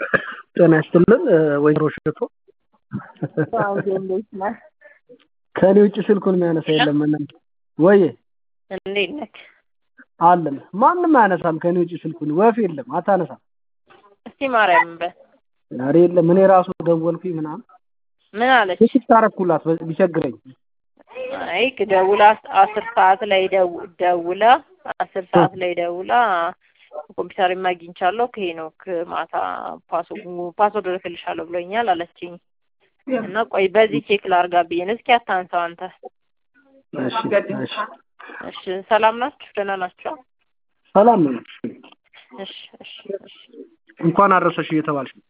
ጤና ይስጥልን ወይዘሮ ሽቶ እንዴት ነህ? ከኔ ውጭ ስልኩን የሚያነሳ የለም እናንተ ወይ እንዴት ነህ? አለን ማንንም አያነሳም ከኔ ውጭ ስልኩን ወፍ የለም አታነሳም። እስቲ ማርያም በል ዛሬ የለም እኔ ራሱ ደወልኩኝ ምናምን ምን አለች? እሺ ታረኩላት ቢቸግረኝ አይ ደውላ 10 ሰዓት ላይ ደውላ 10 ሰዓት ላይ ደውላ ኮምፒውተር ማግኝቻለሁ ከሄኖክ ማታ ፓስወርድ ልክልሻለሁ ብሎኛል አለችኝ። እና ቆይ በዚህ ቼክ ላርጋ ብዬ ነው። እስኪ አታንሳው አንተ። እሺ ሰላም ናችሁ? ደህና ናችሁ? ሰላም ነው። እሺ እንኳን አደረሰሽ እየተባልሽ